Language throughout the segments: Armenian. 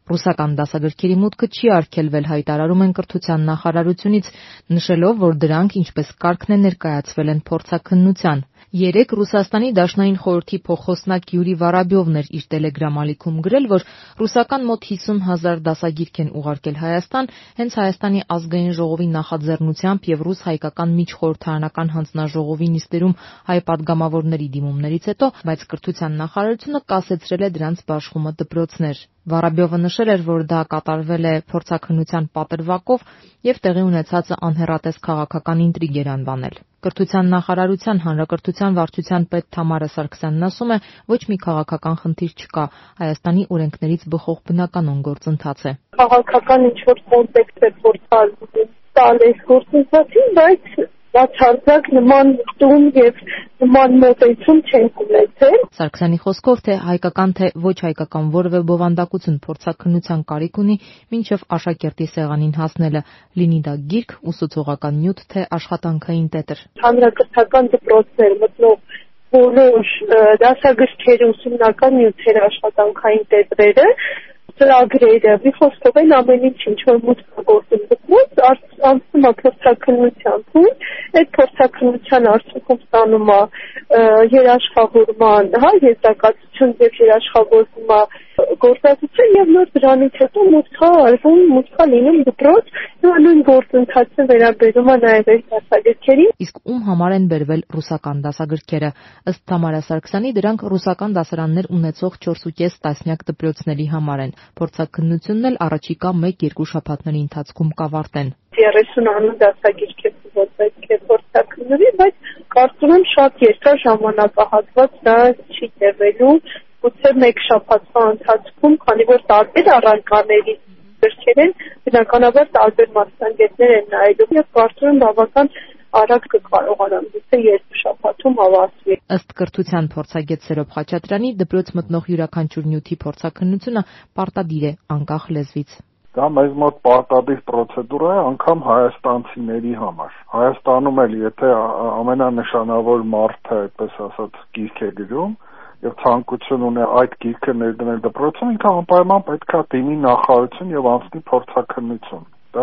Ռուսական դասագրքերի մուտքը չի արգելվել, հայտարարում են կրթության նախարարությունից, նշելով, որ դրանք ինչպես կարգն է ներկայացվել են փորձաքննության։ Երեկ Ռուսաստանի Դաշնային խորհրդի փոխխոսնակ Յուրի Վարաբյովն էր իր տելեգրամ ալիքում գրել, որ ռուսական մոտ 50,000 դասագիրք են ուղարկել Հայաստան, հենց Հայաստանի ազգային ժողովի նախաձեռնությամբ եւ ռուս-հայկական միջխորհրդարանական հանձնաժողովի նիստերում հայ падգամավորների դիմումներից հետո, բայց կրթության նախարարությունը կասեցրել է դրանց բաշխումը դպրոցներ։ Վարաբյովը նշել էր, որ դա կատարվել է փորձաքննության պատրվակով եւ տեղի ունեցածը անհեռատես քաղաքական ինտրիգ էր անվանել։ Կրթության նախարարության հանրակրթության վարչության պետ Թամարա Սարգսյանն ասում է, ոչ մի քաղաքական խնդիր չկա, Հայաստանի օրենքներից բխող բնականon գործընթաց է։ Քաղաքական ինչ-որ կոնտեքստ է փորձարկում տալ այս գործընթացին, բայց բացարձակ նման տուն եւ նման մոտեցում չենք ունեցել։ Սարգսյանի խոսքով թե հայկական թե ոչ հայկական որևէ բովանդակություն փորձաքննության կարիք ունի մինչև աշակերտի սեղանին հասնելը, լինի դա գիրք, ուսուցողական նյութ թե աշխատանքային տետր։ Հանրակրթական դպրոցներ մտնող բոլոր դասագրքերի ուսումնական նյութերը, աշխատանքային տետրերը, ծրագրերը, մի խոսքով են ամեն ինչ որ մուտք գործում դպրոց, անցնում է փորձաքննության փուլ, այդ փորձաքննության արդյունքում ստանում է երաշխավորման, եզրակացություն եւ երաշխավորումը գործածություն եւ նոր դրանից հետո մուտք լինում դպրոց, նույն գործընթացը վերաբերում է նաեւ այս դասագրքերին։ Իսկ ում համար են բերվել ռուսական դասագրքերը։ Ըստ Թամարա Սարգսյանի, դրանք ռուսական դասարաններ ունեցող 4.5 տասնյակ դպրոցների համար են։ Փորձաքննությունն էլ առաջիկա 1-2 շաբաթների ընթացքում կավարտեն։ 30 անուն դասագիրք է պետք է փորձաքննվի, բայց կարծում եմ շատ երկար ժամանակահատված դա չի տևելու, գուցե 1 շաբաթվա ընթացքում, քանի որ տարբեր առարկաների գրքեր են, բնականաբար տարբեր մասնագետներ են նայելու եւ կարծում եմ բավական արագ կկարողանան գուցե 2 շաբաթում ավարտվի։ Ըստ կրթության փորձագետ Սերոբ Խաչատրյանի, դպրոց մտնող յուրաքանչյուր նյութի փորձաքննությունը պարտադիր է անկախ լեզվից։ Դա մեզ մոտ պարտադիր պրոցեդուրա է անգամ հայաստանցիների համար։ Հայաստանում էլ եթե ամենանշանավոր մարդը, այդպես ասած, գիրք է գրում եւ ցանկություն ունի այդ գիրքը ներդնել դպրոցում, ինքը անպայման պետք է դիմի նախարարություն եւ անցնի փորձաքննություն։ Դա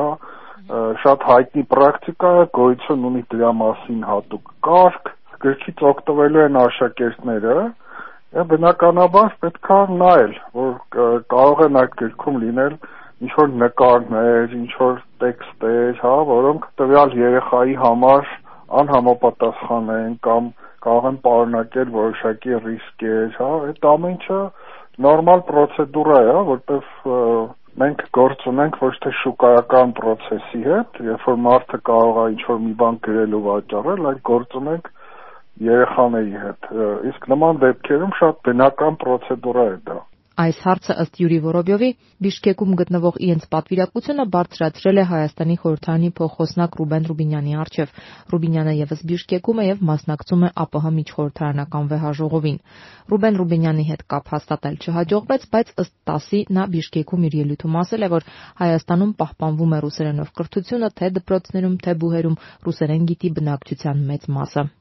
շատ հայտնի պրակտիկա է, գոյություն ունի դրա մասին հատուկ կարգ, գրքից օգտվելու են աշակերտները եւ բնականաբար պետք է նայել, որ կարող են այդ գրքում լինել ինչ-որ նկարներ, ինչ-որ տեքստեր, որոնք տվյալ երեխայի համար անհամապատասխան են կամ կարող են պարունակել որոշակի ռիսկեր, այդ ամեն ինչը նորմալ պրոցեդուրա է, որտեղ մենք գործ ունենք ոչ թե շուկայական process-ի հետ, երբ որ մարդը կարող է ինչ-որ մի բան գրել ու վաճառել, այլ գործ ունենք երեխաների հետ։ Իսկ նման դեպքերում շատ բնական պրոցեդուրա է դա։ Այս հարցը ըստ Յուրի Վորոբյովի Բիշկեկում գտնվող իրենց պատվիրակությունը բարձրացրել է Հայաստանի խորհրդարանի փոխխոսնակ Ռուբեն Ռուբինյանի առջև։ Ռուբինյանը եւս Բիշկեկում է եւ մասնակցում է ԱՊՀ միջխորհրդարանական վեհաժողովին։ Ռուբեն Ռուբինյանի հետ կապ հաստատել չհաջողվեց, բայց ըստ ՏԱՍ-ի նա Բիշկեկում իր ելույթում ասել է, որ Հայաստանում պահպանվում է ռուսերենով կրթությունը թե դպրոցներում, թե բուհերում, ռուսերեն գիտի բնակչության մեծ մասը։